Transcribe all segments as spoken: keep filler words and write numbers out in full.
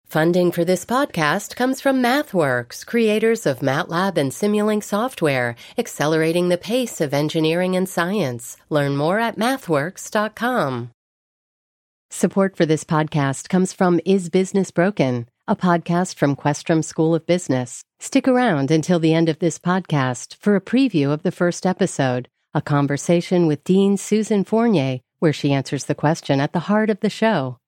Funding for this podcast comes from MathWorks, creators of MATLAB and Simulink software, accelerating the pace of engineering and science. Learn more at mathworks dot com. Support for this podcast comes from Is Business Broken?, a podcast from Questrom School of Business. Stick around until the end of this podcast for a preview of the first episode, a conversation with Dean Susan Fournier, where she answers the question at the heart of the show.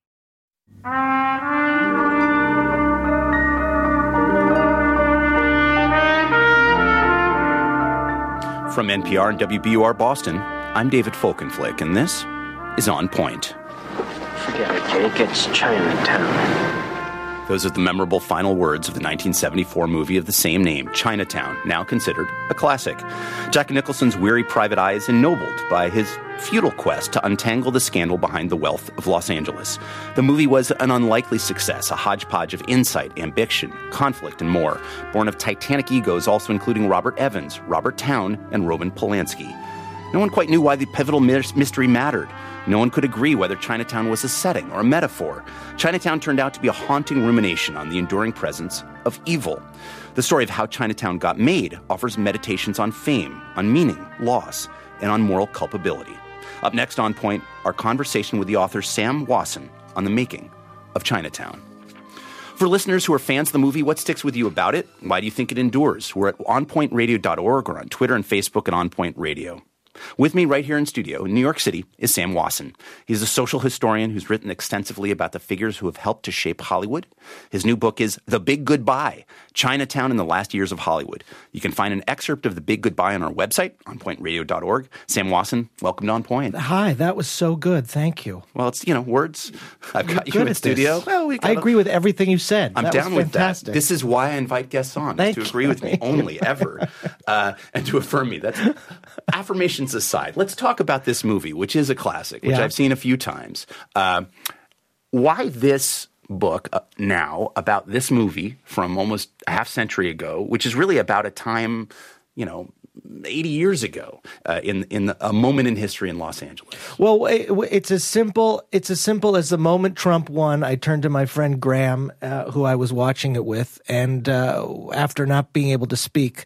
From N P R and W B U R Boston, I'm David Folkenflik, and this is On Point. Forget it, Jake. It's Chinatown. Those are the memorable final words of the nineteen seventy-four movie of the same name, Chinatown, now considered a classic. Jack Nicholson's weary private eye is ennobled by his futile quest to untangle the scandal behind the wealth of Los Angeles. The movie was an unlikely success, a hodgepodge of insight, ambition, conflict, and more, born of titanic egos also including Robert Evans, Robert Towne, and Roman Polanski. No one quite knew why the pivotal mystery mattered. No one could agree whether Chinatown was a setting or a metaphor. Chinatown turned out to be a haunting rumination on the enduring presence of evil. The story of how Chinatown got made offers meditations on fame, on meaning, loss, and on moral culpability. Up next on Point, our conversation with the author Sam Wasson on the making of Chinatown. For listeners who are fans of the movie, what sticks with you about it? Why do you think it endures? We're at on point radio dot org or on Twitter and Facebook at OnPoint Radio. With me right here in studio in New York City is Sam Wasson. He's a social historian who's written extensively about the figures who have helped to shape Hollywood. His new book is The Big Goodbye, Chinatown in the Last Years of Hollywood. You can find an excerpt of The Big Goodbye on our website, on point radio dot org. Sam Wasson, welcome to On Point. Hi, that was so good. Thank you. Well, it's, you know, words. I've got You're you in studio. Well, we I agree with everything you said. I'm that down was with fantastic. that. This is why I invite guests on, is to agree you. with me only, ever, uh, and to affirm me. That's affirmations aside. Let's talk about this movie, which is a classic, which Yeah. I've seen a few times. Uh, why this book uh, now about this movie from almost a half century ago, which is really about a time, you know, eighty years ago, uh, in in the, a moment in history in Los Angeles? Well, it, it's as simple. It's as simple as the moment Trump won. I turned to my friend Graham, uh, who I was watching it with, and uh, after not being able to speak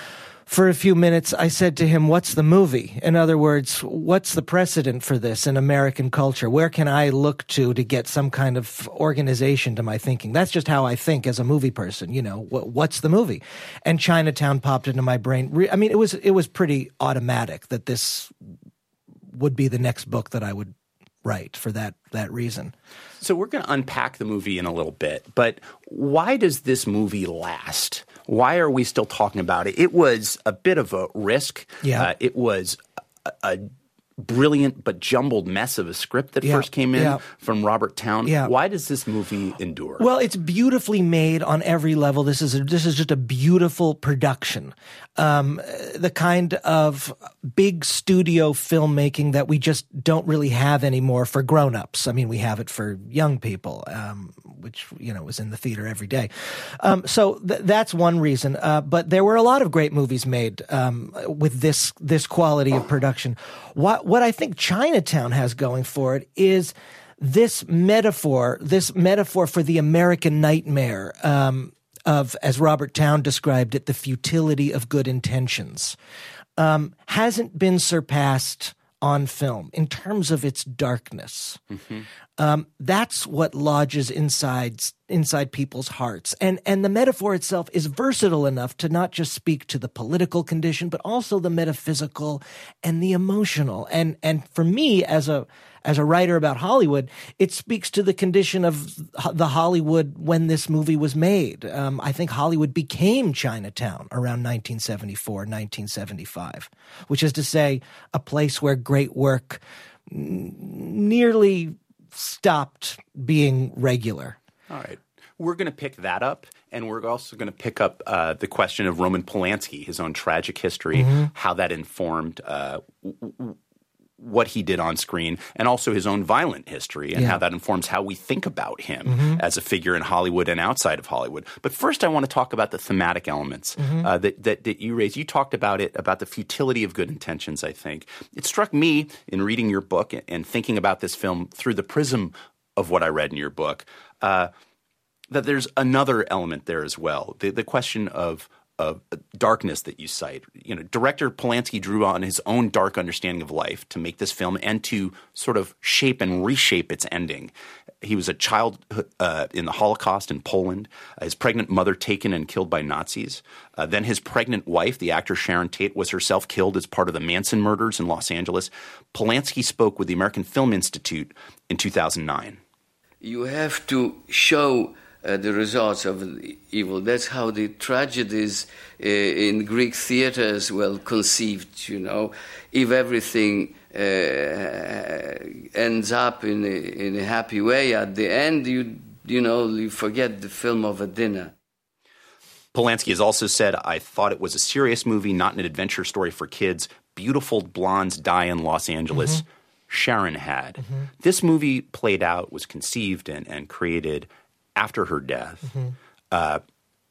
for a few minutes, I said to him, "What's the movie? In other words, what's the precedent for this in American culture? Where can I look to to get some kind of organization to my thinking?" That's just how I think as a movie person. You know, what, what's the movie? And Chinatown popped into my brain. I mean, it was it was pretty automatic that this would be the next book that I would write for that that reason. So we're going to unpack the movie in a little bit, but why does this movie last? Why are we still talking about it? It was a bit of a risk. Yeah. Uh, it was a, a brilliant but jumbled mess of a script that Yeah. first came in Yeah. from Robert Towne. Yeah. Why does this movie endure? Well, it's beautifully made on every level. This is a, this is just a beautiful production, um, the kind of big studio filmmaking that we just don't really have anymore for grown-ups. I mean, we have it for young people, um, which you know was in the theater every day. Um, so th- that's one reason. Uh, but there were a lot of great movies made um, with this this quality of production. What what I think Chinatown has going for it is this metaphor, this metaphor for the American nightmare um, of, as Robert Towne described it, the futility of good intentions, um, hasn't been surpassed on film in terms of its darkness. Mm-hmm. Um, that's what lodges inside inside people's hearts. And and the metaphor itself is versatile enough to not just speak to the political condition, but also the metaphysical and the emotional. And and for me, as a as a writer about Hollywood, it speaks to the condition of the Hollywood when this movie was made. Um, I think Hollywood became Chinatown around nineteen seventy-four, nineteen seventy-five, which is to say a place where great work n- nearly stopped being regular. All right. We're going to pick that up, and we're also going to pick up uh, the question of Roman Polanski, his own tragic history, mm-hmm. how that informed uh, w- w- what he did on screen, and also his own violent history and yeah. how that informs how we think about him mm-hmm. as a figure in Hollywood and outside of Hollywood. But first, I want to talk about the thematic elements mm-hmm. uh, that, that, that you raised. You talked about it, about the futility of good intentions, I think. It struck me in reading your book and thinking about this film through the prism of what I read in your book. Uh, that there's another element there as well. The, the question of of darkness that you cite. You know, director Polanski drew on his own dark understanding of life to make this film and to sort of shape and reshape its ending. He was a child uh, in the Holocaust in Poland, uh, his pregnant mother taken and killed by Nazis. Uh, then his pregnant wife, the actor Sharon Tate, was herself killed as part of the Manson murders in Los Angeles. Polanski spoke with the American Film Institute in two thousand nine. You have to show Uh, the results of the evil. That's how the tragedies uh, in Greek theater as well conceived, you know. If everything uh, ends up in a, in a happy way, at the end, you you know, you forget the film of a dinner. Polanski has also said, I thought it was a serious movie, not an adventure story for kids. Beautiful blondes die in Los Angeles. Mm-hmm. Sharon had. Mm-hmm. This movie played out, was conceived and, and created after her death. Mm-hmm. Uh,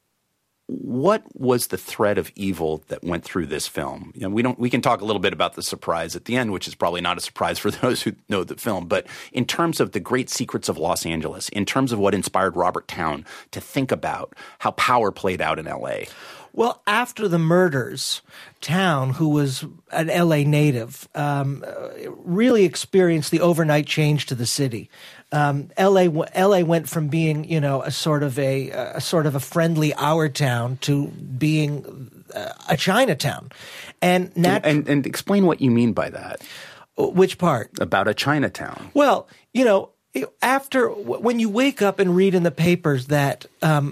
what was the thread of evil that went through this film? You know, we don't. We can talk a little bit about the surprise at the end, which is probably not a surprise for those who know the film. But in terms of the great secrets of Los Angeles, in terms of what inspired Robert Towne to think about how power played out in L A. Well, after the murders, Towne, who was an L A native, um, really experienced the overnight change to the city. Um, L A L A went from being, you know, a sort of a, a sort of a friendly our town to being a Chinatown, and nat- and and explain what you mean by that. Which part? About a Chinatown. Well, you know, after when you wake up and read in the papers that. Um,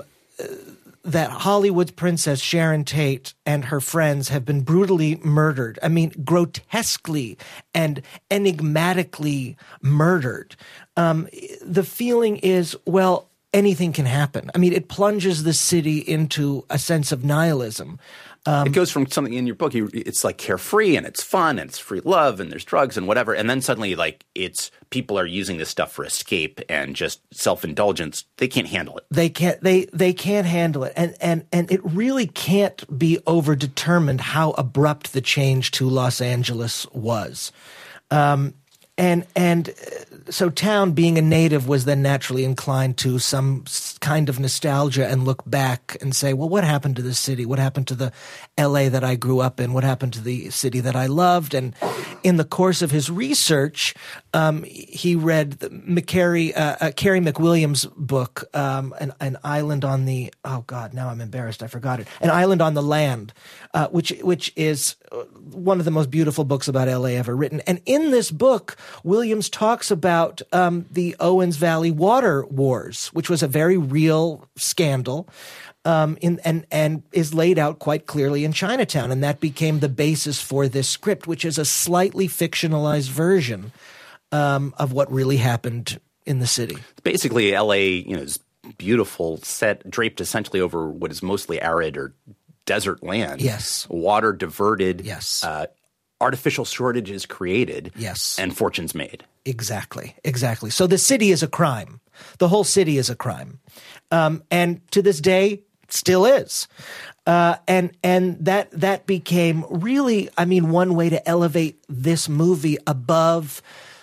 that Hollywood's princess Sharon Tate and her friends have been brutally murdered. I mean, grotesquely and enigmatically murdered. Um, the feeling is, well, anything can happen. I mean, it plunges the city into a sense of nihilism. Um, it goes from something in your book, you, it's like carefree and it's fun and it's free love and there's drugs and whatever. And then suddenly like it's people are using this stuff for escape and just self-indulgence. They can't handle it. They can't, they, they can't handle it. And, and, and it really can't be overdetermined how abrupt the change to Los Angeles was. Um, And and so Towne, being a native, was then naturally inclined to some kind of nostalgia and look back and say, well, what happened to the city? What happened to the L A that I grew up in? What happened to the city that I loved? And in the course of his research, um, he read the McCary, uh, uh, Carey McWilliams' book, um, an, an Island on the – oh, God, now I'm embarrassed. I forgot it. An Island on the Land, uh, which which is one of the most beautiful books about L A ever written. And in this book – Williams talks about um, the Owens Valley water wars, which was a very real scandal, um, in, and and is laid out quite clearly in Chinatown, and that became the basis for this script, which is a slightly fictionalized version um, of what really happened in the city. Basically, L A, you know, is beautiful, set draped essentially over what is mostly arid or desert land. Yes, water diverted. Yes. Uh, Artificial shortages created, yes, and fortunes made. Exactly, exactly. So the city is a crime. The whole city is a crime, um, and to this day, still is. Uh, and and that that became really, I mean, one way to elevate this movie above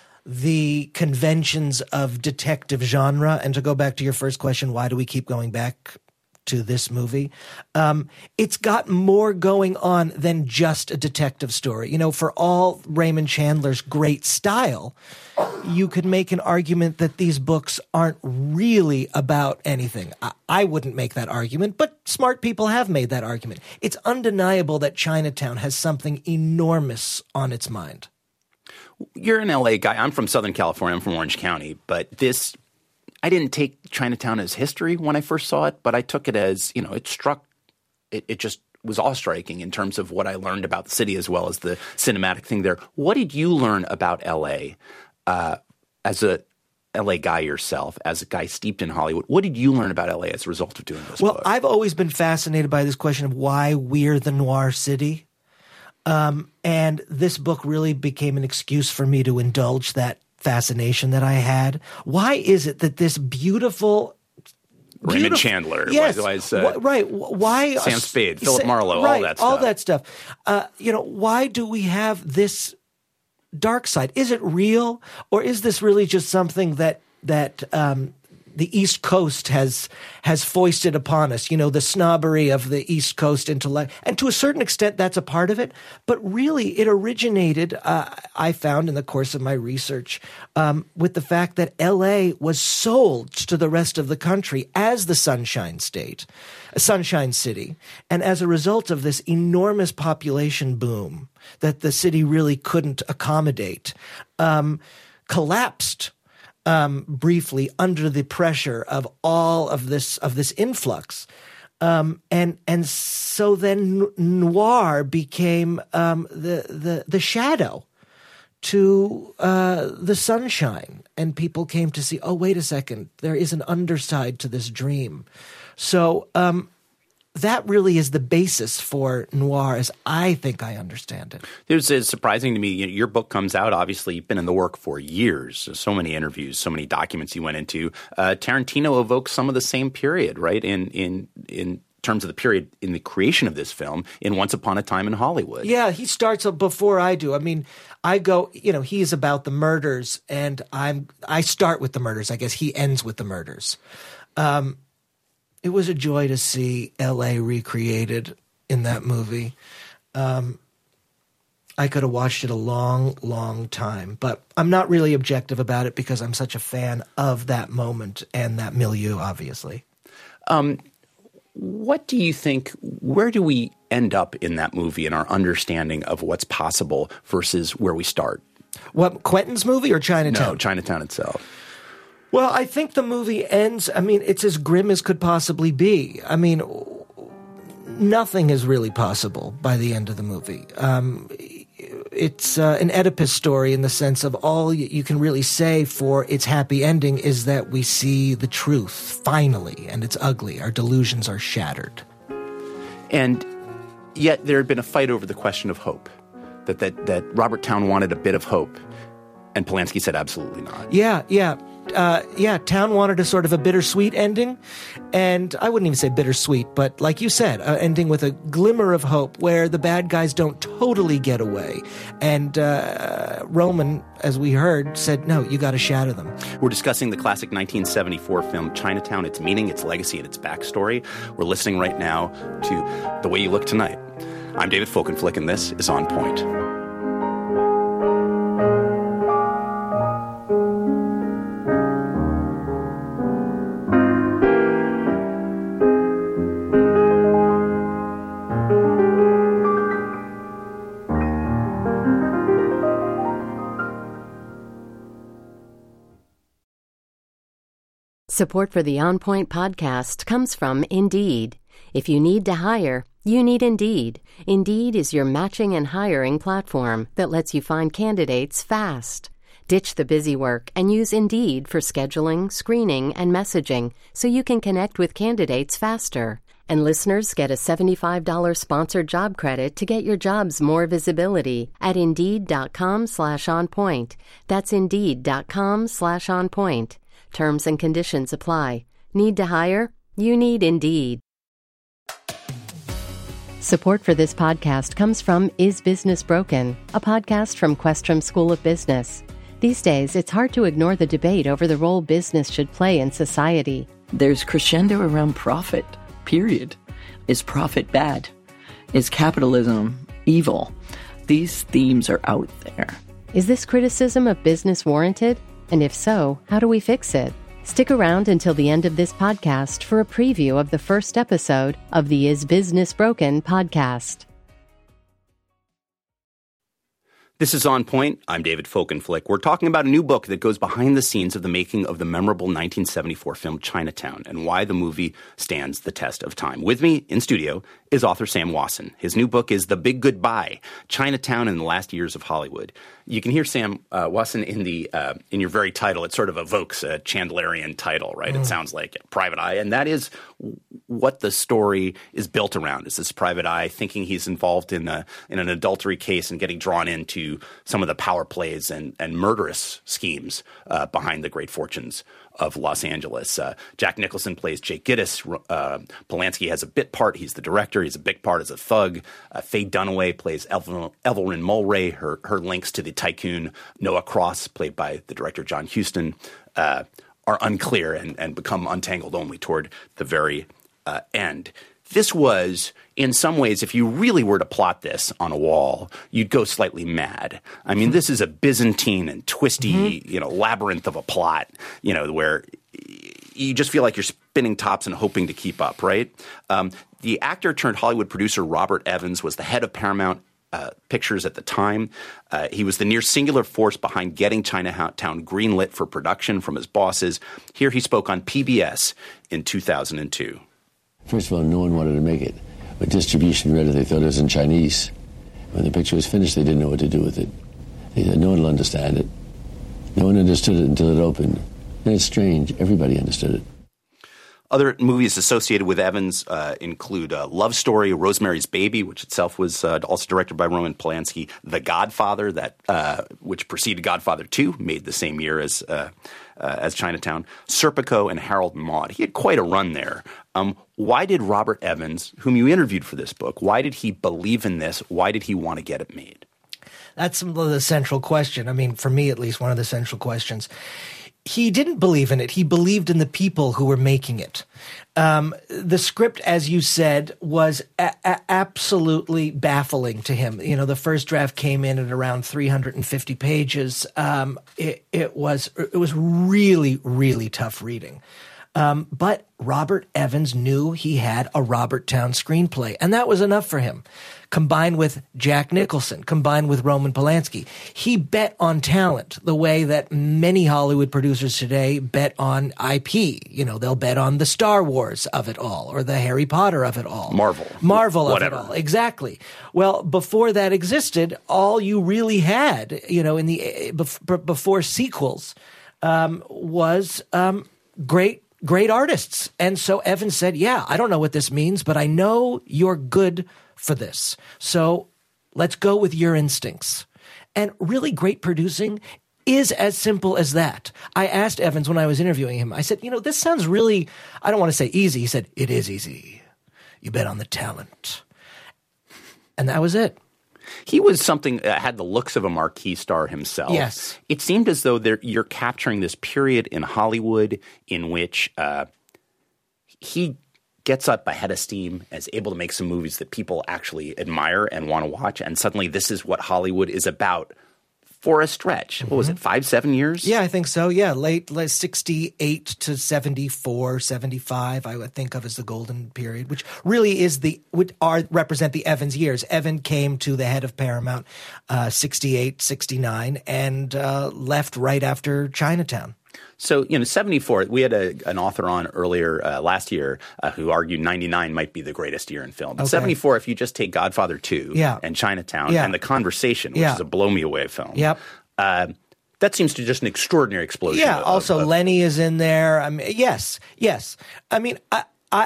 the conventions of detective genre. And to go back to your first question, why do we keep going back to this movie? Um, it's got more going on than just a detective story. You know, for all Raymond Chandler's great style, you could make an argument that these books aren't really about anything. I, I wouldn't make that argument, but smart people have made that argument. It's undeniable that Chinatown has something enormous on its mind. You're an L A guy. I'm from Southern California. I'm from Orange County. But this I didn't take Chinatown as history when I first saw it, but I took it as, you know, it struck it, – it just was awe-striking in terms of what I learned about the city as well as the cinematic thing there. What did you learn about L A uh, as a L A guy yourself, as a guy steeped in Hollywood? What did you learn about L A as a result of doing this well, book? Well, I've always been fascinated by this question of why we're the noir city. Um, and this book really became an excuse for me to indulge that fascination that I had. Why is it that this beautiful, Raymond beautiful Chandler, yes, why, why is, uh, wh- right? Why Sam Spade, Philip Marlowe, right, all that stuff, all that stuff. Uh, you know, why do we have this dark side? Is it real, or is this really just something that that um, the East Coast has has foisted upon us, you know, the snobbery of the East Coast intellect. And to a certain extent, that's a part of it. But really, it originated, uh, I found in the course of my research, um, with the fact that L A was sold to the rest of the country as the Sunshine State, a Sunshine City. And as a result of this enormous population boom that the city really couldn't accommodate, um, collapsed Um, briefly under the pressure of all of this of this influx, um, and and so then noir became um, the the the shadow to uh, the sunshine, and people came to see. Oh, wait a second, there is an underside to this dream. So um, that really is the basis for noir, as I think I understand it. It's, it's surprising to me. You know, your book comes out. Obviously, you've been in the work for years. So many interviews, so many documents you went into. Uh, Tarantino evokes some of the same period, right? In in in terms of the period in the creation of this film in Once Upon a Time in Hollywood. Yeah, he starts before I do. I mean, I go. You know, he's about the murders, and I'm. I start with the murders. I guess he ends with the murders. Um, It was a joy to see L A recreated in that movie. Um, I could have watched it a long, long time, but I'm not really objective about it because I'm such a fan of that moment and that milieu, obviously. Um, what do you think, where do we end up in that movie in our understanding of what's possible versus where we start? What, Quentin's movie or Chinatown? No, Chinatown itself. Well, I think the movie ends, I mean, it's as grim as could possibly be. I mean, nothing is really possible by the end of the movie. Um, it's uh, an Oedipus story in the sense of all you can really say for its happy ending is that we see the truth, finally, and it's ugly. Our delusions are shattered. And yet there had been a fight over the question of hope, that, that, that Robert Towne wanted a bit of hope, and Polanski said absolutely not. Yeah, yeah. Uh, yeah, Towne wanted a sort of a bittersweet ending, and I wouldn't even say bittersweet, but like you said, uh, ending with a glimmer of hope where the bad guys don't totally get away. And uh, Roman, as we heard, said, no, you got to shatter them. We're discussing the classic nineteen seventy-four film Chinatown, its meaning, its legacy, and its backstory. We're listening right now to The Way You Look Tonight. I'm David Folkenflik, and this is On Point. Support for the On Point podcast comes from Indeed. If you need to hire, you need Indeed. Indeed is your matching and hiring platform that lets you find candidates fast. Ditch the busy work and use Indeed for scheduling, screening, and messaging so you can connect with candidates faster. And listeners get a seventy-five dollars sponsored job credit to get your jobs more visibility at Indeed.com slash on point. That's Indeed.com slash on point. Terms and conditions apply. Need to hire? You need Indeed. Support for this podcast comes from Is Business Broken?, a podcast from Questrom School of Business. These days, it's hard to ignore the debate over the role business should play in society. There's crescendo around profit, period. Is profit bad? Is capitalism evil? These themes are out there. Is this criticism of business warranted? And if so, how do we fix it? Stick around until the end of this podcast for a preview of the first episode of the Is Business Broken podcast. This is On Point. I'm David Folkenflik. We're talking about a new book that goes behind the scenes of the making of the memorable nineteen seventy-four film Chinatown and why the movie stands the test of time. With me in studio is author Sam Wasson. His new book is The Big Goodbye, Chinatown in the Last Years of Hollywood. You can hear Sam uh, Wasson in the uh, in your very title. It sort of evokes a Chandlerian title, right? Mm. It sounds like Private Eye, and that is what the story is built around. Is this Private Eye thinking he's involved in a in an adultery case and getting drawn into some of the power plays and and murderous schemes uh, behind the great fortunes of Los Angeles. Uh, Jack Nicholson plays Jake Gittes. Uh, Polanski has a bit part. He's the director. He's a big part as a thug. Uh, Faye Dunaway plays Evelyn, Evelyn Mulwray. Her her links to the tycoon Noah Cross, played by the director John Huston, uh, are unclear and, and become untangled only toward the very uh, end. This was, in some ways, if you really were to plot this on a wall, you'd go slightly mad. I mean, this is a Byzantine and twisty, mm-hmm. you know, labyrinth of a plot, you know, where you just feel like you're spinning tops and hoping to keep up, right? Um, the actor turned Hollywood producer Robert Evans was the head of Paramount uh, Pictures at the time. Uh, he was the near singular force behind getting Chinatown greenlit for production from his bosses. Here he spoke on P B S in two thousand two. First of all, no one wanted to make it. But distribution read it, they thought it was in Chinese. When the picture was finished, they didn't know what to do with it. They said, no one will understand it. No one understood it until it opened. And it's strange, everybody understood it. Other movies associated with Evans uh, include uh, Love Story, Rosemary's Baby, which itself was uh, also directed by Roman Polanski, The Godfather, that uh, which preceded Godfather two, made the same year as uh, uh, as Chinatown, Serpico, and Harold and Maude. He had quite a run there. Um, why did Robert Evans, whom you interviewed for this book, why did he believe in this? Why did he want to get it made? That's the central question. I mean, for me at least, one of the central questions. He didn't believe in it. He believed in the people who were making it. Um, the script, as you said, was a- a- absolutely baffling to him. You know, the first draft came in at around three hundred fifty pages. Um, it, it was it was really, really tough reading. Um, but Robert Evans knew he had a Robert Town screenplay, and that was enough for him. Combined with Jack Nicholson, combined with Roman Polanski, he bet on talent the way that many Hollywood producers today bet on I P. You know, they'll bet on the Star Wars of it all or the Harry Potter of it all. Marvel. Marvel Whatever. of it all. Exactly. Well, before that existed, all you really had, you know, in the before sequels, um, was um, great Great artists. And so Evans said, yeah, I don't know what this means, but I know you're good for this. So let's go with your instincts. And really great producing is as simple as that. I asked Evans when I was interviewing him, I said, you know, this sounds really, I don't want to say easy. He said, it is easy. You bet on the talent. And that was it. He was something that had the looks of a marquee star himself. Yes. It seemed as though you're capturing this period in Hollywood in which uh, he gets up ahead of steam, is able to make some movies that people actually admire and want to watch, and suddenly this is what Hollywood is about for a stretch. Mm-hmm. What was it, five, seven years? Yeah, I think so. Yeah, late, late sixty-eight to seventy-four, seventy-five, I would think of as the golden period, which really is the would are represent the Evans years. Evan came to the head of Paramount uh, sixty-eight, sixty-nine, and uh, left right after Chinatown. So, you know, seventy-four, we had a, an author on earlier uh, last year uh, who argued ninety-nine might be the greatest year in film. But okay. seventy-four, if you just take Godfather two yeah. and Chinatown yeah. and The Conversation, which yeah. is a blow-me-away film, yep. uh, that seems to just an extraordinary explosion. Yeah, of, also of, Lenny is in there. I mean, yes, yes. I mean, I, I,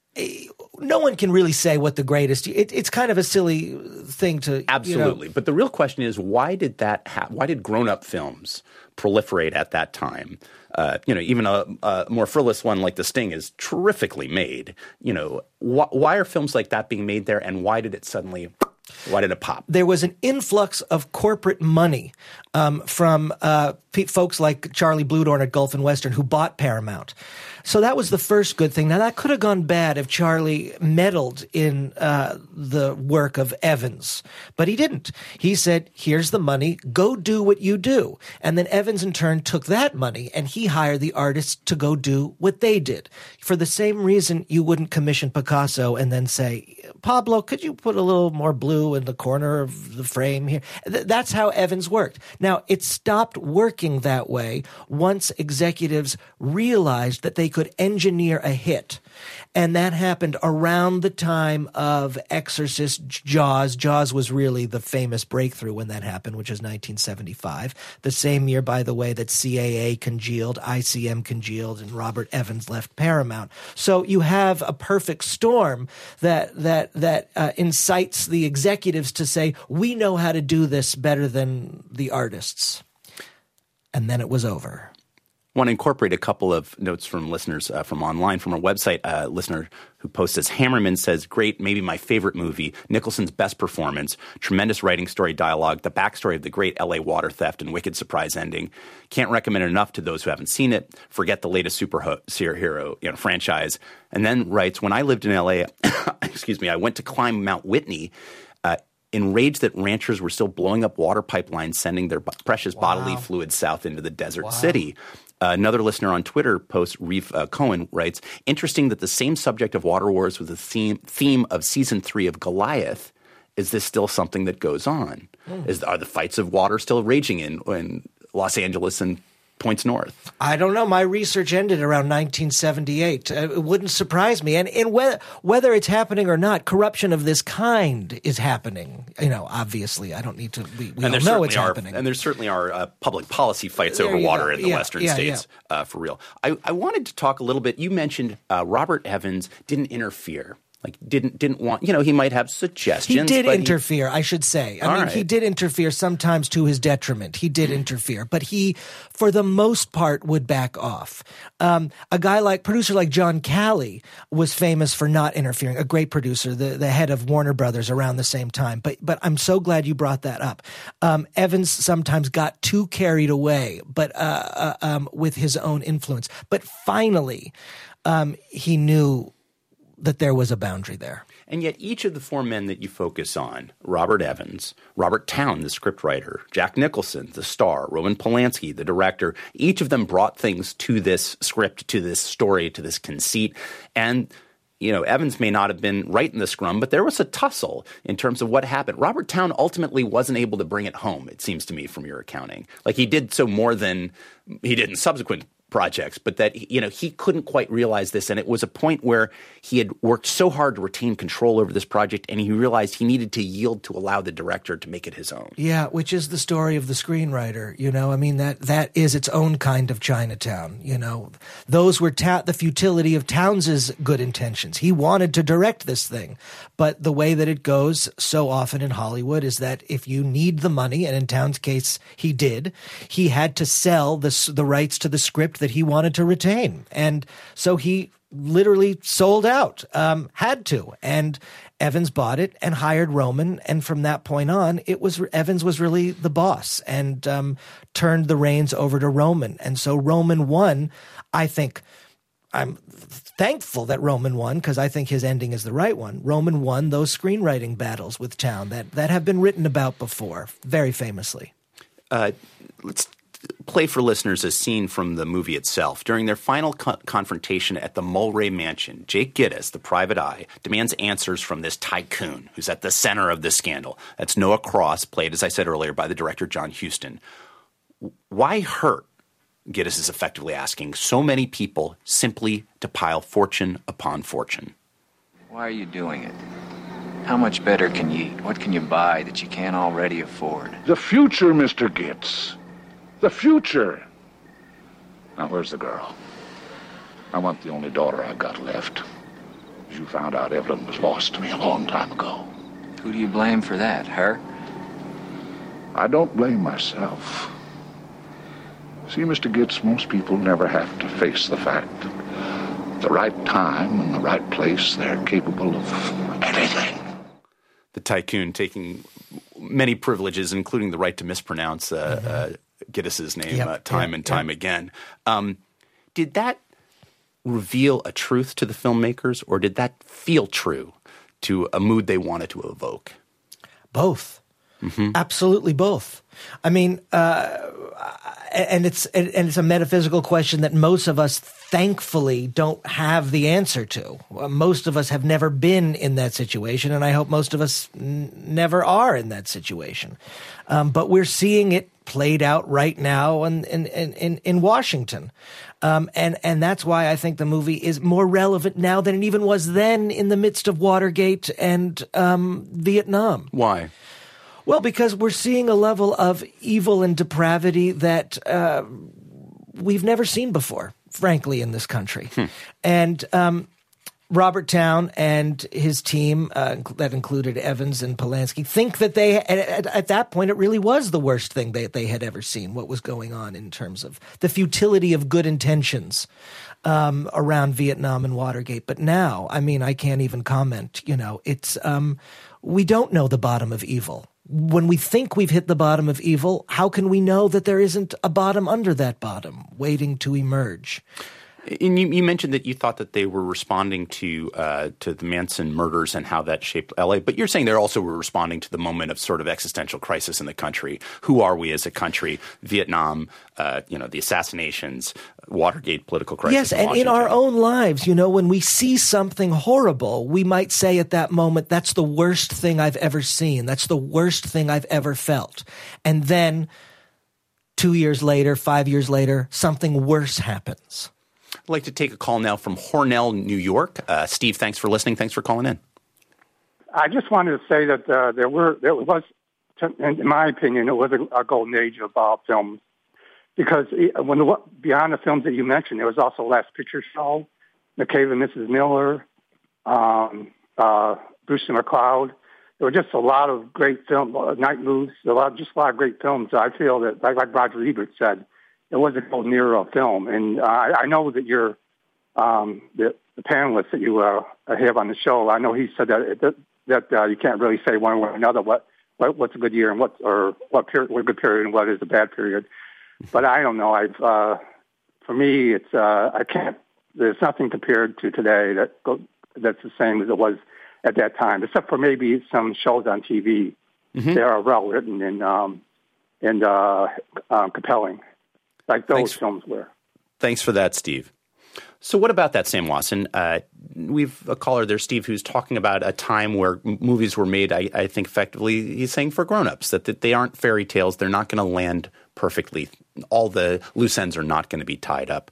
no one can really say what the greatest. It, it's kind of a silly thing to absolutely. You know. But the real question is, why did that? Ha- why did grown-up films proliferate at that time? Uh, you know, even a, a more frivolous one like The Sting is terrifically made. You know, wh- why are films like that being made there, and why did it suddenly? Why did it pop? There was an influx of corporate money um, from uh, pe- folks like Charlie Bluedorn at Gulf and Western who bought Paramount. So that was the first good thing. Now, that could have gone bad if Charlie meddled in uh, the work of Evans, but he didn't. He said, here's the money, go do what you do. And then Evans, in turn, took that money and he hired the artists to go do what they did. For the same reason you wouldn't commission Picasso and then say, Pablo, could you put a little more blue in the corner of the frame here? Th- that's how Evans worked. Now, it stopped working that way once executives realized that they could engineer a hit. And that happened around the time of Exorcist, Jaws. Jaws was really the famous breakthrough when that happened, which is nineteen seventy-five. The same year, by the way, that C A A congealed, I C M congealed, and Robert Evans left Paramount. So you have a perfect storm that that that uh, incites the executives to say, we know how to do this better than the artists. And then it was over. want to incorporate a couple of notes from listeners uh, from online, from our website. A uh, listener who posts this, Hammerman says, great, maybe my favorite movie, Nicholson's best performance, tremendous writing, story, dialogue, the backstory of the great L A water theft and wicked surprise ending. Can't recommend it enough to those who haven't seen it. Forget the latest superhero you know, franchise. And then writes, when I lived in L A, excuse me, I went to climb Mount Whitney, uh, enraged that ranchers were still blowing up water pipelines, sending their b- precious wow. bodily fluids south into the desert wow. city. Uh, another listener on Twitter posts, Reef uh, Cohen, writes, interesting that the same subject of water wars was the theme, theme of season three of Goliath. Is this still something that goes on? Mm. Is, are the fights of water still raging in, in Los Angeles and points north? I don't know. My research ended around nineteen seventy-eight. Uh, it wouldn't surprise me. And, and whether, whether it's happening or not, corruption of this kind is happening. You know, obviously, I don't need to – we, we all know it's are, happening. And there certainly are uh, public policy fights there over water go. in the yeah, western yeah, states, yeah. Uh, for real. I, I wanted to talk a little bit – you mentioned uh, Robert Evans didn't interfere. Like didn't didn't want you know he might have suggestions. He did but interfere, he, I should say. I mean, right. he did interfere sometimes to his detriment. He did interfere, but he, for the most part, would back off. Um, a guy like producer like John Calley was famous for not interfering. A great producer, the the head of Warner Brothers around the same time. But but I'm so glad you brought that up. Um, Evans sometimes got too carried away, but uh, uh, um, with his own influence. But finally, um, he knew that there was a boundary there. And yet each of the four men that you focus on, Robert Evans, Robert Towne, the scriptwriter, Jack Nicholson, the star, Roman Polanski, the director, each of them brought things to this script, to this story, to this conceit. And, you know, Evans may not have been right in the scrum, but there was a tussle in terms of what happened. Robert Towne ultimately wasn't able to bring it home, it seems to me, from your accounting. Like he did so more than he did in subsequent projects, but that, you know, he couldn't quite realize this. And it was a point where he had worked so hard to retain control over this project, and he realized he needed to yield to allow the director to make it his own. Yeah, which is the story of the screenwriter. You know, I mean, that that is its own kind of Chinatown. You know, those were ta- the futility of Townes' good intentions. He wanted to direct this thing, but the way that it goes so often in Hollywood is that if you need the money, and in Townes' case he did, he had to sell the, the rights to the script that he wanted to retain. And so he literally sold out, um, had to. And Evans bought it and hired Roman. And from that point on, it was Evans was really the boss and um, turned the reins over to Roman. And so Roman won. I think I'm thankful that Roman won because I think his ending is the right one. Roman won those screenwriting battles with Towne that, that have been written about before, very famously. Uh, let's play for listeners a scene from the movie itself. During their final co- confrontation at the Mulray Mansion, Jake Gittes, the private eye, demands answers from this tycoon who's at the center of this scandal. That's Noah Cross, played, as I said earlier, by the director John Huston. Why hurt, Gittes is effectively asking, so many people simply to pile fortune upon fortune? Why are you doing it? How much better can you eat? What can you buy that you can't already afford? The future, Mister Gittes. The future. Now, where's the girl? I want the only daughter I've got left. As you found out, Evelyn was lost to me a long time ago. Who do you blame for that, her? I don't blame myself. See, Mister Gittes, most people never have to face the fact that at the right time and the right place, they're capable of anything. The tycoon taking many privileges, including the right to mispronounce uh, mm-hmm. uh, Gittes' name yep, uh, time yep, and time yep. again. Um, did that reveal a truth to the filmmakers, or did that feel true to a mood they wanted to evoke? Both. Mm-hmm. Absolutely both. I mean, uh, and it's and it's a metaphysical question that most of us thankfully don't have the answer to. Most of us have never been in that situation, and I hope most of us n- never are in that situation. Um, but we're seeing it played out right now in in in, in Washington, um, and and that's why I think the movie is more relevant now than it even was then in the midst of Watergate and um, Vietnam. Why? Well, because we're seeing a level of evil and depravity that uh, we've never seen before, frankly, in this country. Hmm. And um, Robert Towne and his team, uh, that included Evans and Polanski, think that they, at, at that point, it really was the worst thing they, they had ever seen, what was going on in terms of the futility of good intentions um, around Vietnam and Watergate. But now, I mean, I can't even comment. You know, it's um, we don't know the bottom of evil. When we think we've hit the bottom of evil, how can we know that there isn't a bottom under that bottom waiting to emerge? And you, you mentioned that you thought that they were responding to uh, to the Manson murders and how that shaped L A, but you're saying they also were responding to the moment of sort of existential crisis in the country. Who are we as a country? Vietnam, uh, you know, the assassinations, Watergate, political crisis. Yes, in and Washington. in our own lives, you know, when we see something horrible, we might say at that moment, that's the worst thing I've ever seen. That's the worst thing I've ever felt. And then two years later, five years later, something worse happens. I'd like to take a call now from Hornell, New York. Uh, Steve, thanks for listening. Thanks for calling in. I just wanted to say that uh, there were, there was, in my opinion, it was a, a golden age of uh, films, because when the, beyond the films that you mentioned, there was also Last Picture Show, McCabe and Missus Miller, um, uh, Brewster McCloud. There were just a lot of great films, uh, Night Moves, a lot, just a lot of great films. I feel that, like, like Roger Ebert said, it was a golden era of film. And uh, I, I know that you're, um, the, the panelists that you uh, have on the show, I know he said that that, that uh, you can't really say one way or another what, what what's a good year and what or what period, what a good period and what is a bad period. But I don't know. I've uh, for me, it's uh, I can't. There's nothing compared to today that go, that's the same as it was at that time, except for maybe some shows on T V. Mm-hmm. They are well written and um, and uh, um, compelling. Like those Thanks. films were. Thanks for that, Steve. So what about that, Sam Wasson? Uh, we've a caller there, Steve, who's talking about a time where m- movies were made, I, I think effectively, he's saying for grown-ups, that, that they aren't fairy tales. They're not going to land perfectly. All the loose ends are not going to be tied up.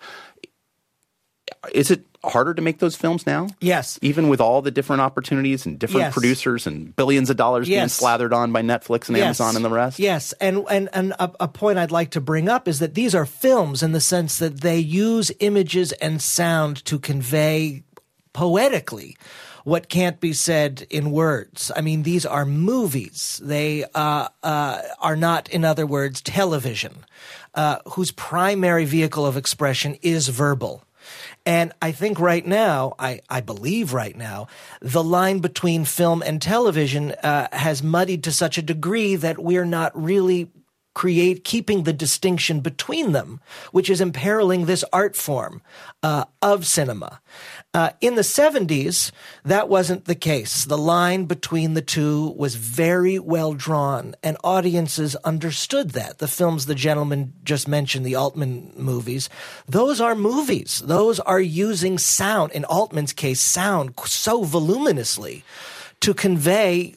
Is it harder to make those films now? Yes. Even with all the different opportunities and different yes. producers and billions of dollars yes. being slathered on by Netflix and yes. Amazon and the rest? Yes. And and, and a, a point I'd like to bring up is that these are films in the sense that they use images and sound to convey poetically what can't be said in words. I mean, these are movies. They uh, uh, are not, in other words, television, uh, whose primary vehicle of expression is verbal. And I think right now, I, I believe right now, the line between film and television uh, has muddied to such a degree that we're not really create keeping the distinction between them, which is imperiling this art form uh, of cinema. Uh, in the seventies, that wasn't the case. The line between the two was very well drawn, and audiences understood that. The films the gentleman just mentioned, the Altman movies, those are movies. Those are using sound, in Altman's case, sound so voluminously to convey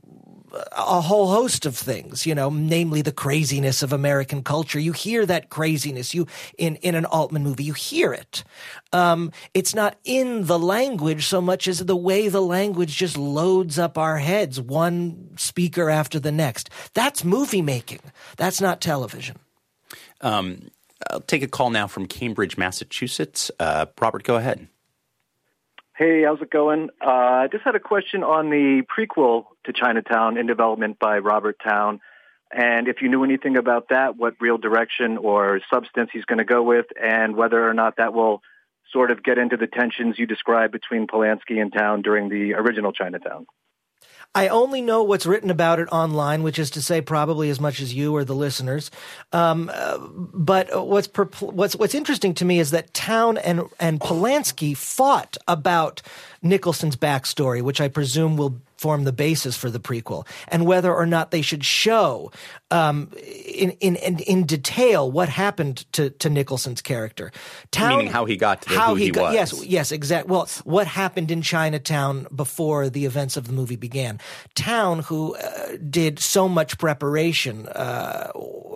a whole host of things, you know, namely the craziness of American culture. You hear that craziness you in, in an Altman movie. You hear it. Um, it's not in the language so much as the way the language just loads up our heads, one speaker after the next. That's movie making. That's not television. Um, I'll take a call now from Cambridge, Massachusetts. Uh, Robert, go ahead. Hey, how's it going? Uh, I just had a question on the prequel to Chinatown in development by Robert Towne. And if you knew anything about that, what real direction or substance he's going to go with, and whether or not that will sort of get into the tensions you described between Polanski and Towne during the original Chinatown. I only know what's written about it online, which is to say probably as much as you or the listeners. Um, uh, but what's perpl- what's what's interesting to me is that Towne and and Polanski fought about Nicholson's backstory, which I presume will form the basis for the prequel, and whether or not they should show um, in, in in in detail what happened to, to Nicholson's character. Towne, Meaning how he got to how who he, he got, was. Yes, yes, exactly. Well, what happened in Chinatown before the events of the movie began. Towne, who uh, did so much preparation uh,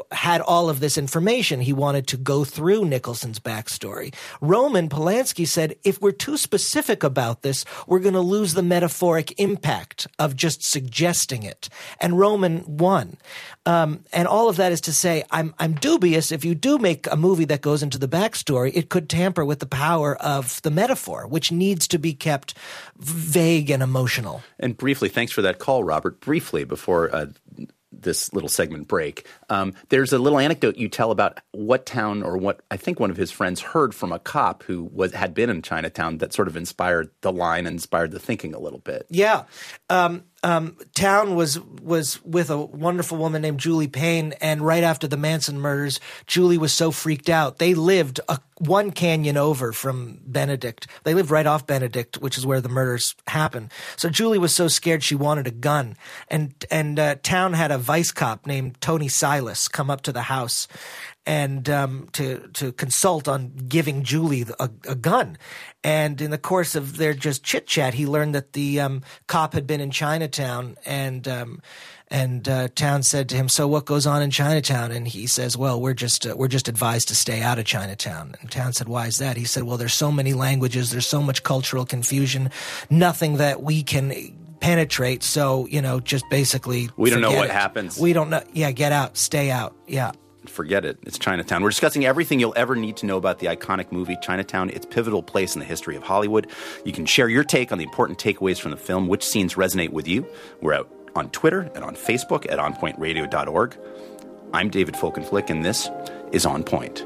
had all of this information. He wanted to go through Nicholson's backstory. Roman Polanski said, if we're too specific about this, we're going to lose the metaphoric impact of just suggesting it. And Roman won. Um, and all of that is to say, I'm, I'm dubious if you do make a movie that goes into the backstory, it could tamper with the power of the metaphor, which needs to be kept vague and emotional. And briefly, thanks for that call, Robert. Briefly, before uh, this little segment break, um, there's a little anecdote you tell about what town or what I think one of his friends heard from a cop who was had been in Chinatown that sort of inspired the line and inspired the thinking a little bit. Yeah. Um, um, Town was was with a wonderful woman named Julie Payne, and right after the Manson murders, Julie was so freaked out. They lived a, one canyon over from Benedict. They lived right off Benedict, which is where the murders happened. So Julie was so scared she wanted a gun, and and uh, Town had a vice cop named Tony Silas come up to the house and um, to to consult on giving Julie a, a gun. And in the course of their just chit chat, he learned that the um, cop had been in Chinatown, and um, and uh, Town said to him, "So what goes on in Chinatown?" And he says, "Well, we're just uh, we're just advised to stay out of Chinatown." And Town said, "Why is that?" He said, "Well, there's so many languages, there's so much cultural confusion, nothing that we can penetrate. So you know, just basically we don't know what it. happens. We don't know. Yeah, get out, stay out. Yeah." Forget it. It's Chinatown. We're discussing everything you'll ever need to know about the iconic movie Chinatown, its pivotal place in the history of Hollywood. You can share your take on the important takeaways from the film, which scenes resonate with you. We're out on Twitter and on Facebook at on point radio dot org. I'm David Folkenflik, and this is On Point.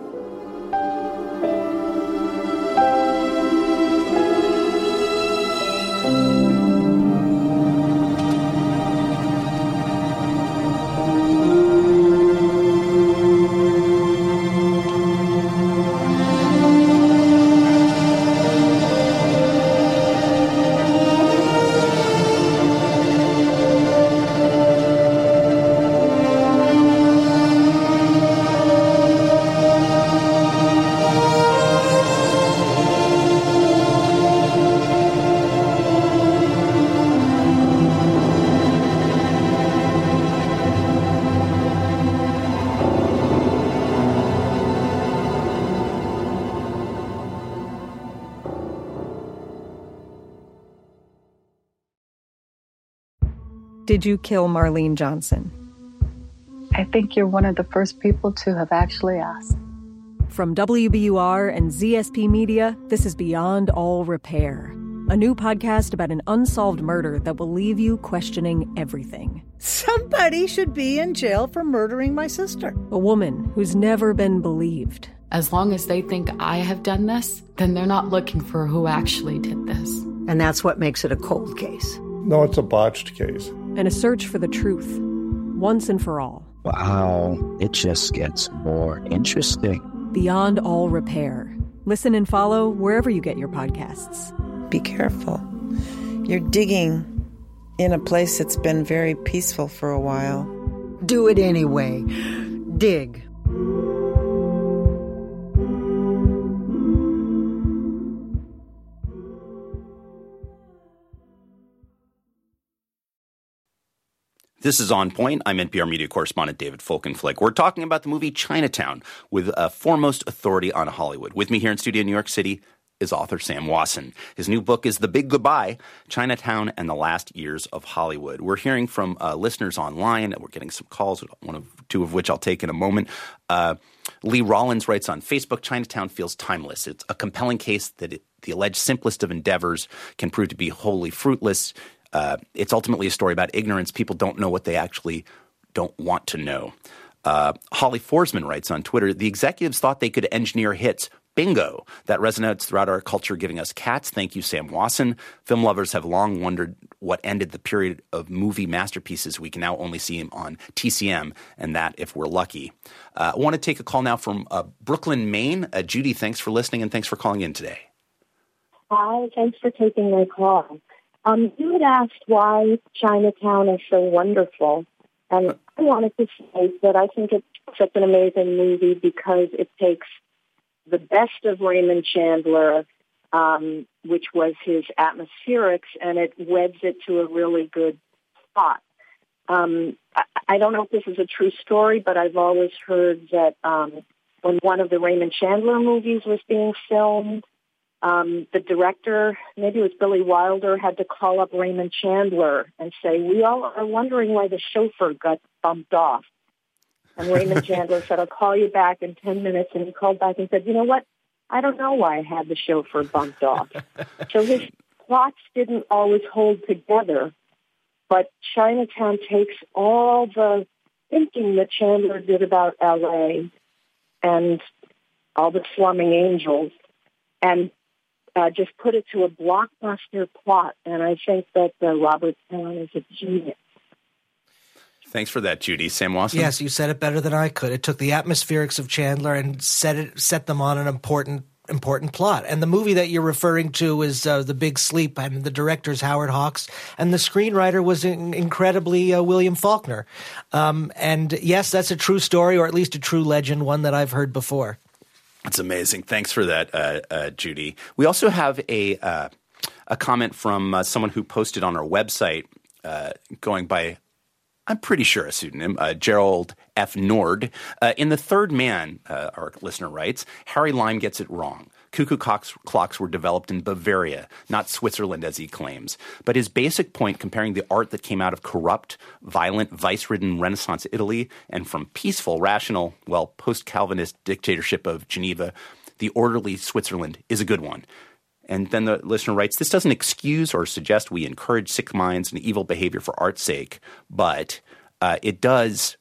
Did you kill Marlene Johnson? I think you're one of the first people to have actually asked. From W B U R and Z S P Media, this is Beyond All Repair, a new podcast about an unsolved murder that will leave you questioning everything. Somebody should be in jail for murdering my sister. A woman who's never been believed. As long as they think I have done this, then they're not looking for who actually did this. And that's what makes it a cold case. No, it's a botched case. And a search for the truth, once and for all. Wow, it just gets more interesting. Beyond All Repair. Listen and follow wherever you get your podcasts. Be careful. You're digging in a place that's been very peaceful for a while. Do it anyway. Dig. This is On Point. I'm N P R media correspondent David Folkenflik. We're talking about the movie Chinatown with a foremost authority on Hollywood. With me here in studio in New York City is author Sam Wasson. His new book is The Big Goodbye, Chinatown and the Last Years of Hollywood. We're hearing from uh, listeners online. We're getting some calls, one of two of which I'll take in a moment. Uh, Lee Rollins writes on Facebook, Chinatown feels timeless. It's a compelling case that it, the alleged simplest of endeavors can prove to be wholly fruitless. Uh, it's ultimately a story about ignorance. People don't know what they actually don't want to know. Uh, Holly Forsman writes on Twitter, the executives thought they could engineer hits. Bingo. That resonates throughout our culture, giving us Cats. Thank you, Sam Wasson. Film lovers have long wondered what ended the period of movie masterpieces. We can now only see them on T C M, and that if we're lucky. Uh, I want to take a call now from uh, Brooklyn, Maine. Uh, Judy, thanks for listening, and thanks for calling in today. Hi, thanks for taking my call. Um, you had asked why Chinatown is so wonderful, and I wanted to say that I think it's such an amazing movie because it takes the best of Raymond Chandler, um, which was his atmospherics, and it weds it to a really good plot. Um, I, I don't know if this is a true story, but I've always heard that um, when one of the Raymond Chandler movies was being filmed, um, the director, maybe it was Billy Wilder, had to call up Raymond Chandler and say, we all are wondering why the chauffeur got bumped off. And Raymond Chandler said, I'll call you back in ten minutes. And he called back and said, you know what? I don't know why I had the chauffeur bumped off. So his plots didn't always hold together. But Chinatown takes all the thinking that Chandler did about L A and all the slumming angels and uh, just put it to a blockbuster plot. And I think that uh, Robert Towne is a genius. Thanks for that, Judy. Sam Wasson? Yes, you said it better than I could. It took the atmospherics of Chandler and set it set them on an important important plot. And the movie that you're referring to is uh, The Big Sleep, and the director's Howard Hawks, and the screenwriter was in- incredibly uh, William Faulkner. Um, and yes, that's a true story, or at least a true legend, one that I've heard before. That's amazing. Thanks for that, uh, uh, Judy. We also have a uh, a comment from uh, someone who posted on our website uh, going by, I'm pretty sure a pseudonym, uh, Gerald F. Nord. Uh, in The Third Man, uh, our listener writes, Harry Lime gets it wrong. Cuckoo clocks, clocks were developed in Bavaria, not Switzerland, as he claims. But his basic point, comparing the art that came out of corrupt, violent, vice-ridden Renaissance Italy and from peaceful, rational, well, post-Calvinist dictatorship of Geneva, the orderly Switzerland, is a good one. And then the listener writes, this doesn't excuse or suggest we encourage sick minds and evil behavior for art's sake, but uh, it does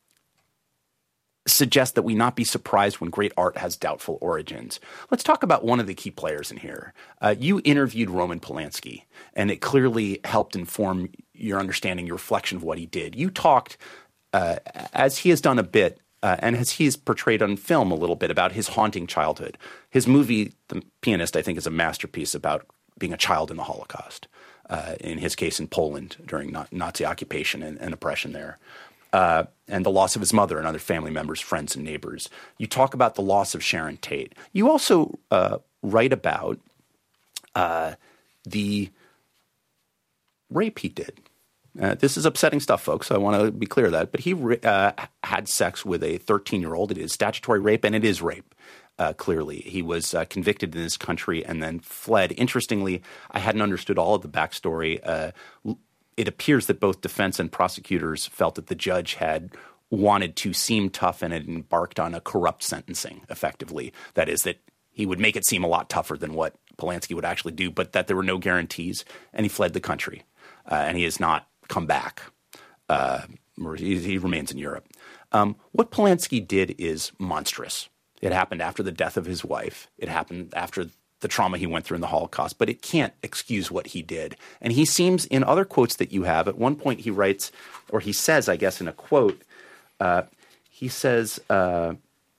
suggest that we not be surprised when great art has doubtful origins. Let's talk about one of the key players in here. Uh, you interviewed Roman Polanski, and it clearly helped inform your understanding, your reflection of what he did. You talked, uh, as he has done a bit, Uh, and as he's portrayed on film a little bit, about his haunting childhood. His movie, The Pianist, I think is a masterpiece about being a child in the Holocaust, uh, in his case in Poland during Nazi occupation and, and oppression there, uh, and the loss of his mother and other family members, friends, and neighbors. You talk about the loss of Sharon Tate. You also uh, write about uh, the rape he did. Uh, this is upsetting stuff, folks, so I want to be clear of that. But he uh, had sex with a thirteen-year-old. It is statutory rape, and it is rape, uh, clearly. He was uh, convicted in this country and then fled. Interestingly, I hadn't understood all of the backstory. Uh, it appears that both defense and prosecutors felt that the judge had wanted to seem tough and had embarked on a corrupt sentencing, effectively. That is, that he would make it seem a lot tougher than what Polanski would actually do, but that there were no guarantees, and he fled the country. Uh, and he has not come back. Uh, he, he remains in Europe. Um, what Polanski did is monstrous. It happened after the death of his wife. It happened after the trauma he went through in the Holocaust, but it can't excuse what he did. And he seems, in other quotes that you have, at one point he writes, or he says, I guess in a quote, uh, he says, uh,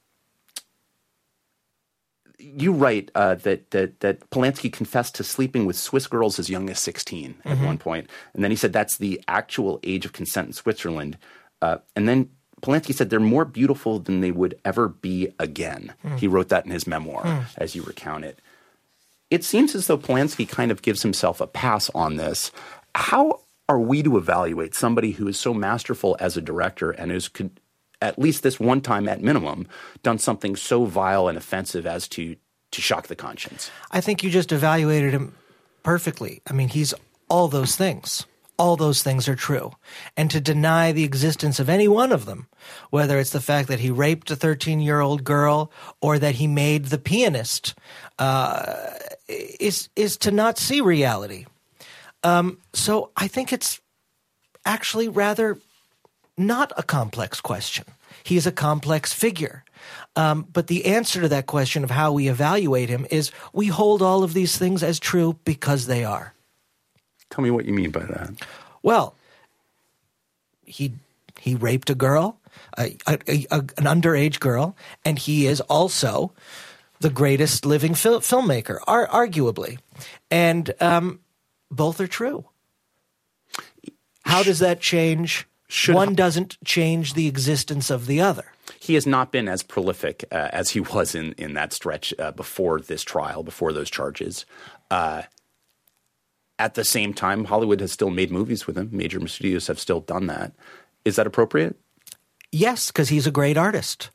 you write uh, that, that that Polanski confessed to sleeping with Swiss girls as young as sixteen at mm-hmm. one point. And then he said that's the actual age of consent in Switzerland. Uh, and then Polanski said they're more beautiful than they would ever be again. Mm. He wrote that in his memoir mm. as you recount it. It seems as though Polanski kind of gives himself a pass on this. How are we to evaluate somebody who is so masterful as a director and who's con- at least this one time at minimum, done something so vile and offensive as to to shock the conscience? I think you just evaluated him perfectly. I mean, he's all those things. All those things are true. And to deny the existence of any one of them, whether it's the fact that he raped a thirteen-year-old girl or that he made The Pianist, uh, is is to not see reality. Um, so I think it's actually rather not a complex question. He is a complex figure. Um, but the answer to that question of how we evaluate him is we hold all of these things as true because they are. Tell me what you mean by that. Well, he he raped a girl, a, a, a, an underage girl, and he is also the greatest living fil- filmmaker, ar- arguably. And um, both are true. How does that change? Should One doesn't change the existence of the other. He has not been as prolific uh, as he was in, in that stretch uh, before this trial, before those charges. Uh, At the same time, Hollywood has still made movies with him. Major studios have still done that. Is that appropriate? Yes, because he's a great artist.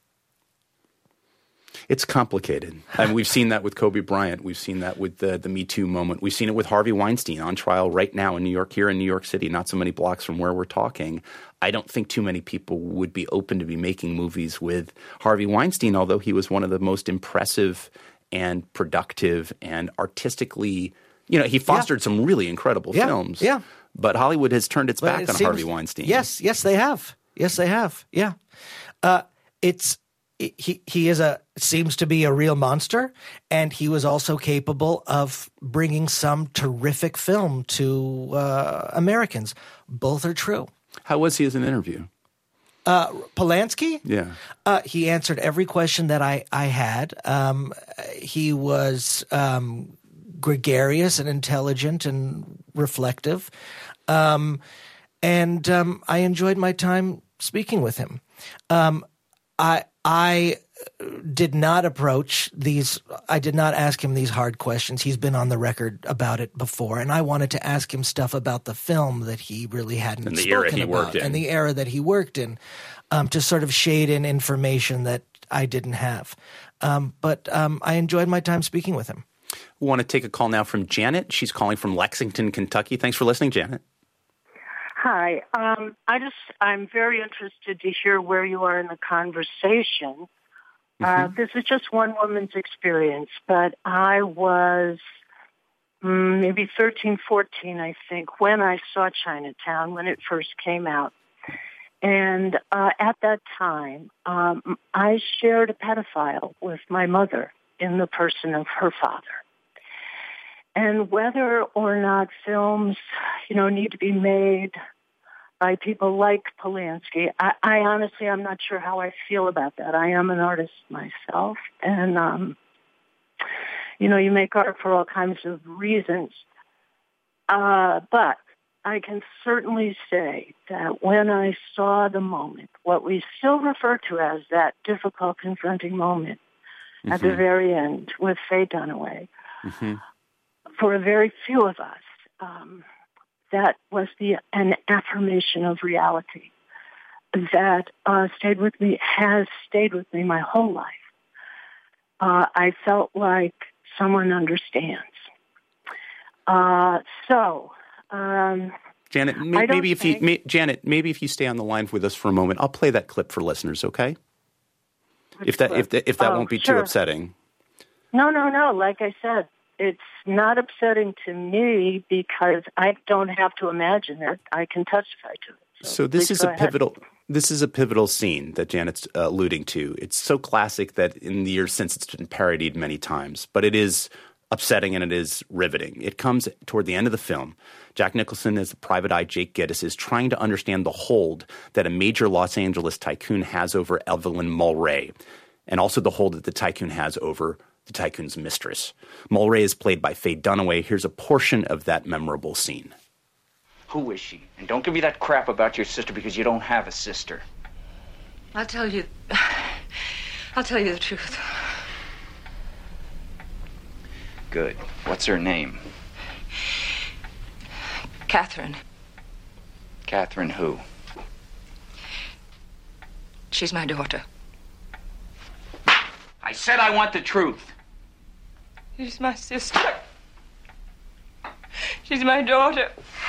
It's complicated. And we've seen that with Kobe Bryant. We've seen that with the, the Me Too moment. We've seen it with Harvey Weinstein on trial right now in New York, here in New York City, not so many blocks from where we're talking. I don't think too many people would be open to be making movies with Harvey Weinstein, although he was one of the most impressive and productive and artistically, you know, he fostered yeah. some really incredible yeah. films. Yeah. But Hollywood has turned its but back it on seems, Harvey Weinstein. Yes, yes, they have. Yes, they have. Yeah. Uh, it's he he is a seems to be a real monster, and he was also capable of bringing some terrific film to uh, Americans. Both are true. How was he as an interview? Uh, Polanski? Yeah. Uh, he answered every question that I, I had. Um, he was um, gregarious and intelligent and reflective. Um, and um, I enjoyed my time speaking with him. Um, I I did not approach these – I did not ask him these hard questions. He's been on the record about it before, and I wanted to ask him stuff about the film that he really hadn't and the spoken era he about worked in. and the era that he worked in, um, to sort of shade in information that I didn't have. Um, but um, I enjoyed my time speaking with him. We want to take a call now from Janet. She's calling from Lexington, Kentucky. Thanks for listening, Janet. Hi. Um, I just, I'm very interested to hear where you are in the conversation. Uh, mm-hmm. This is just one woman's experience, but I was mm, maybe thirteen, fourteen, I think, when I saw Chinatown, when it first came out. And uh, at that time, um, I shared a pedophile with my mother in the person of her father. And whether or not films, you know, need to be made by people like Polanski, I, I honestly, I'm not sure how I feel about that. I am an artist myself, and, um, you know, you make art for all kinds of reasons. Uh, but I can certainly say that when I saw the moment, what we still refer to as that difficult, confronting moment mm-hmm. at the very end with Faye Dunaway, mm-hmm. for a very few of us, um, that was the an affirmation of reality that uh, stayed with me, has stayed with me my whole life. Uh, I felt like someone understands. Uh, so, um, Janet, may, maybe if think, you, may, Janet, maybe if you stay on the line with us for a moment, I'll play that clip for listeners. Okay? If that, if that, if that oh, won't be sure. too upsetting. No, no, no. Like I said, it's not upsetting to me because I don't have to imagine it. I can testify to it. So, so this is a ahead. pivotal. This is a pivotal scene that Janet's uh, alluding to. It's so classic that in the years since it's been parodied many times, but it is upsetting and it is riveting. It comes toward the end of the film. Jack Nicholson, as the private eye Jake Gittes, is trying to understand the hold that a major Los Angeles tycoon has over Evelyn Mulwray, and also the hold that the tycoon has over the tycoon's mistress. Mulwray is played by Faye Dunaway. Here's a portion of that memorable scene. Who is she? And don't give me that crap about your sister because you don't have a sister. I'll tell you... I'll tell you the truth. Good. What's her name? Catherine. Catherine who? She's my daughter. I said I want the truth. She's my sister. She's my daughter.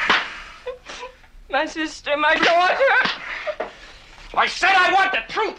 My sister, my daughter. I said I want the truth.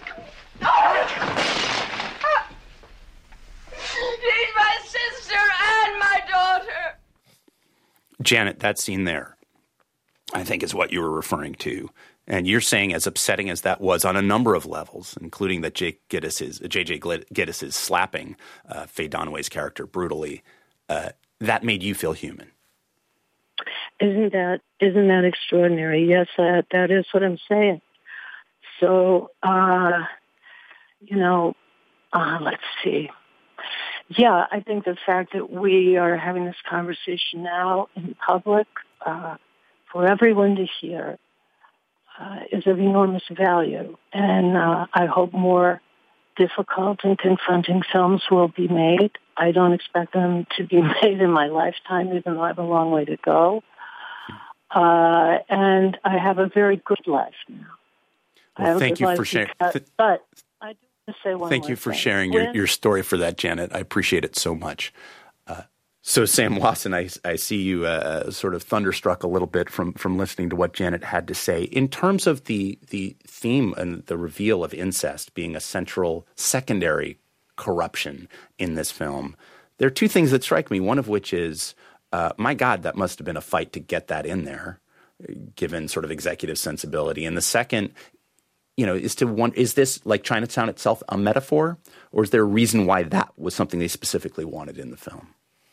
She's my sister and my daughter. Janet, that scene there, I think, is what you were referring to. And you're saying, as upsetting as that was on a number of levels, including that Jake Gittes is, J J Gittes is slapping uh, Faye Dunaway's character brutally, uh, that made you feel human. Isn't that isn't that extraordinary? Yes, that that is what I'm saying. So, uh, you know, uh, let's see. Yeah, I think the fact that we are having this conversation now in public uh, for everyone to hear uh, is of enormous value. And uh, I hope more difficult and confronting films will be made. I don't expect them to be made in my lifetime, even though I have a long way to go. Uh, and I have a very good life now. Well, thank you for sharing. Because, but I do want to say one Thank more you for thing. sharing your, When- your story for that, Janet. I appreciate it so much. Uh, so, Sam Wasson, I, I see you uh, sort of thunderstruck a little bit from from listening to what Janet had to say. In terms of the the theme and the reveal of incest being a central secondary corruption in this film, there are two things that strike me, one of which is, uh, my God, that must have been a fight to get that in there, given sort of executive sensibility. And the second, you know, is to one, is this, like Chinatown itself, a metaphor? Or is there a reason why that was something they specifically wanted in the film?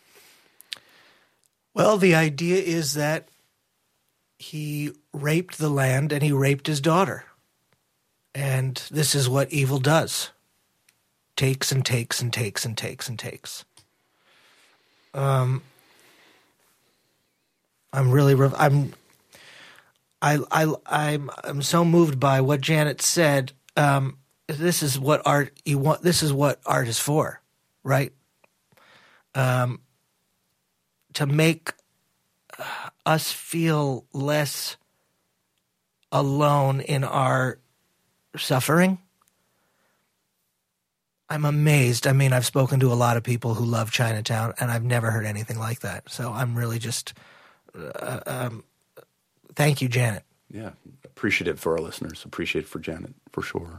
Well, the idea is that he raped the land and he raped his daughter. And this is what evil does. Takes and takes and takes and takes and takes. Um, I'm really, rev- I'm, I, I, I'm, I'm so moved by what Janet said. Um, this is what art you want. This is what art is for, right? Um, to make us feel less alone in our suffering. I'm amazed. I mean, I've spoken to a lot of people who love Chinatown, and I've never heard anything like that. So I'm really just, uh, um, thank you, Janet. Yeah, appreciative for our listeners. Appreciative for Janet, for sure.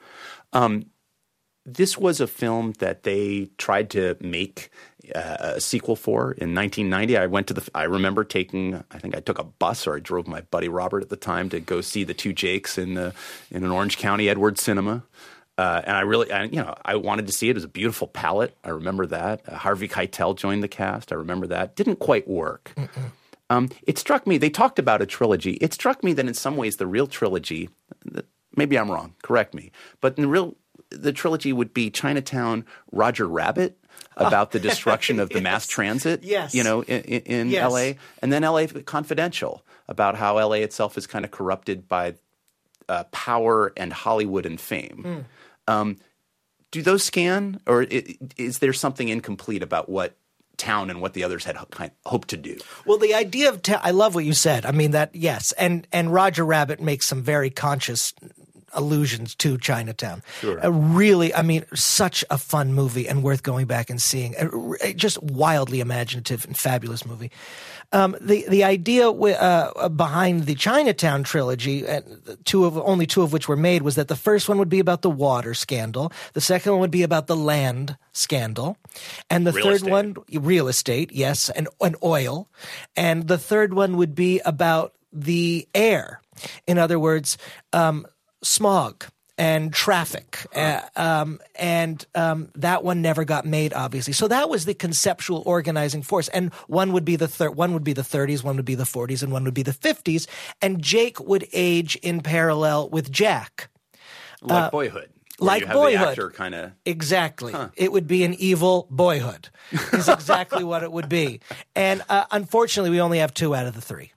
Um, this was a film that they tried to make uh, a sequel for in nineteen ninety. I went to the. I remember taking. I think I took a bus, or I drove my buddy Robert at the time to go see The Two Jakes in the in an Orange County Edwards cinema. Uh, and I really, I, you know, I wanted to see it. It was a beautiful palette. I remember that. Uh, Harvey Keitel joined the cast. I remember that. Didn't quite work. Um, it struck me, they talked about a trilogy. It struck me that in some ways the real trilogy, maybe I'm wrong, correct me, but in the real, the trilogy would be Chinatown, Roger Rabbit, about the destruction of the yes. mass transit, yes. you know, in, in yes. L A, and then L A Confidential, about how L A itself is kind of corrupted by uh, power and Hollywood and fame. Mm. Um, do those scan, or is there something incomplete about what Town and what the others had hoped to do? Well, the idea of ta- I love what you said. I mean that yes, and and Roger Rabbit makes some very conscious allusions to Chinatown. Sure. A really, I mean, such a fun movie and worth going back and seeing. A, a just wildly imaginative and fabulous movie. Um, the the idea w- uh, behind the Chinatown trilogy, and two of only two of which were made, was that the first one would be about the water scandal, the second one would be about the land scandal, and the Real third estate. one, real estate, yes, and and oil, and the third one would be about the air. In other words, um, smog and traffic, uh, um, and um, that one never got made, obviously. So that was the conceptual organizing force. And one would be the thir- one would be the thirties, one would be the forties, and one would be the fifties. And Jake would age in parallel with Jack, Like uh, Boyhood. Where like you have Boyhood. The actor kind of Exactly. Huh. It would be an evil Boyhood. Is exactly what it would be. And uh, unfortunately, we only have two out of the three.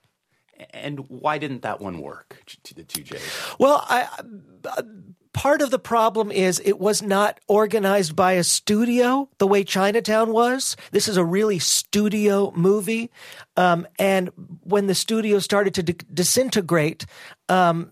And why didn't that one work? To the two J's. Well, I, uh, part of the problem is it was not organized by a studio the way Chinatown was. This is a really studio movie. Um, and when the studio started to de- disintegrate, um,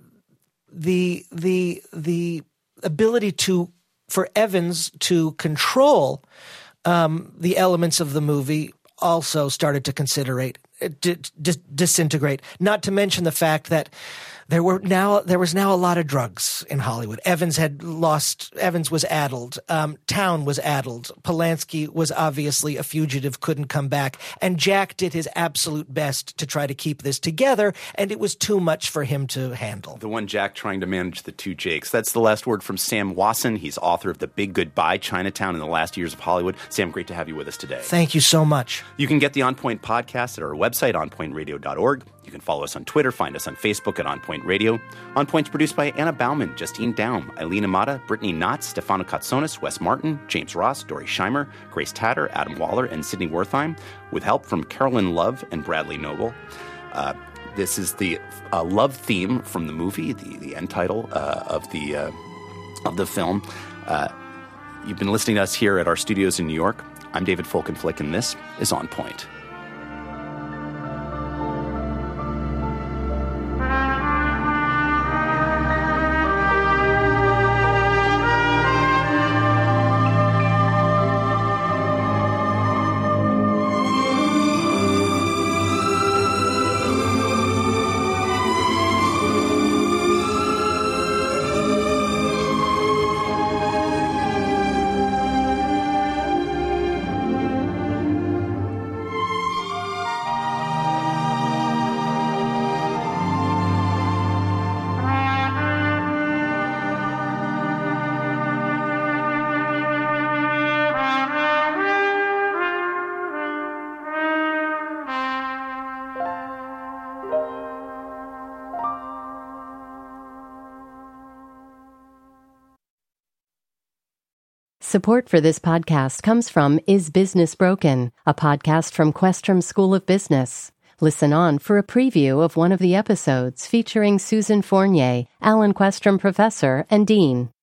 the the the ability to for Evans to control um, the elements of the movie also started to considerate d- d- disintegrate. Not to mention the fact that there were now there was now a lot of drugs in Hollywood. Evans had lost. Evans was addled. Um, Town was addled. Polanski was obviously a fugitive, couldn't come back, and Jack did his absolute best to try to keep this together, and it was too much for him to handle. The one Jack trying to manage the two Jakes. That's the last word from Sam Wasson. He's author of The Big Goodbye, Chinatown in the Last Years of Hollywood. Sam, great to have you with us today. Thank you so much. You can get the On Point podcast at our website, on point radio dot org. You can follow us on Twitter, find us on Facebook at On Point Radio. On Point's produced by Anna Bauman, Justine Daum, Eileen Amata, Brittany Knotts, Stefano Katsonis, Wes Martin, James Ross, Dory Scheimer, Grace Tatter, Adam Waller, and Sydney Wertheim, with help from Carolyn Love and Bradley Noble. Uh, this is the uh, love theme from the movie, the, the end title uh, of the uh, of the film. Uh, You've been listening to us here at our studios in New York. I'm David Folkenflik, and this is On Point. Support for this podcast comes from Is Business Broken?, a podcast from Questrom School of Business. Listen on for a preview of one of the episodes featuring Susan Fournier, Alan Questrom Professor and Dean.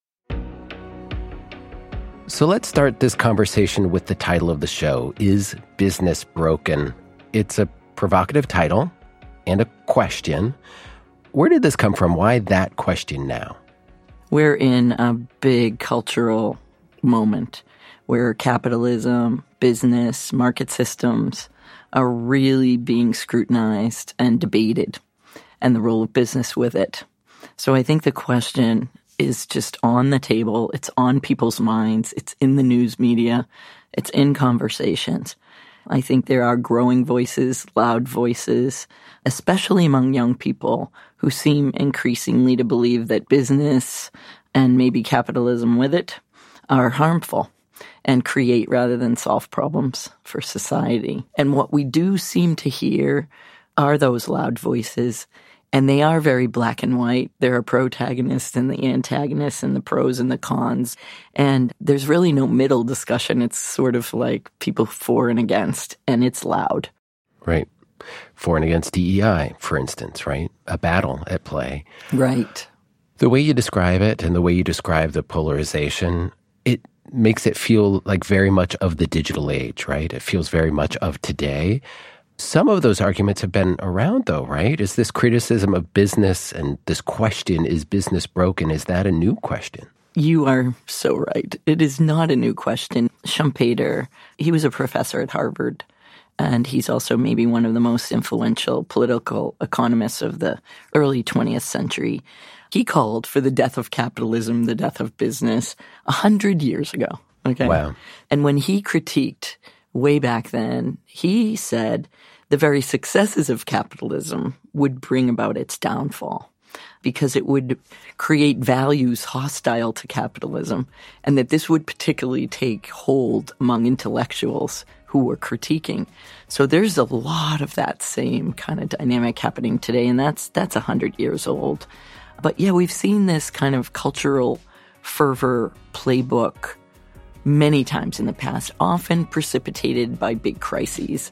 So let's start this conversation with the title of the show, Is Business Broken? It's a provocative title and a question. Where did this come from? Why that question now? We're in a big cultural moment where capitalism, business, market systems are really being scrutinized and debated, and the role of business with it. So I think the question is just on the table. It's on people's minds. It's in the news media. It's in conversations. I think there are growing voices, loud voices, especially among young people who seem increasingly to believe that business and maybe capitalism with it are harmful and create rather than solve problems for society. And what we do seem to hear are those loud voices, and they are very black and white. There are protagonists and the antagonists and the pros and the cons, and there's really no middle discussion. It's sort of like people for and against, and it's loud. Right. For and against D E I, for instance, right? A battle at play. Right. The way you describe it and the way you describe the polarization, it makes it feel like very much of the digital age, right? It feels very much of today. Some of those arguments have been around, though, right? Is this criticism of business and this question, is business broken, is that a new question? You are so right. It is not a new question. Schumpeter, he was a professor at Harvard, and he's also maybe one of the most influential political economists of the early twentieth century. He called for the death of capitalism, the death of business, a hundred years ago. Okay. Wow. And when he critiqued way back then, he said the very successes of capitalism would bring about its downfall because it would create values hostile to capitalism, and that this would particularly take hold among intellectuals who were critiquing. So there's a lot of that same kind of dynamic happening today, and that's that's a hundred years old. But yeah, we've seen this kind of cultural fervor playbook many times in the past, often precipitated by big crises.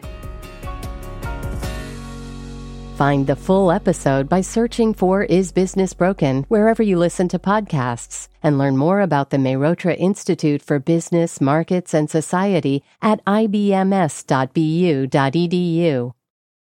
Find the full episode by searching for Is Business Broken wherever you listen to podcasts, and learn more about the Mehrotra Institute for Business, Markets, and Society at I B M S dot B U dot E D U.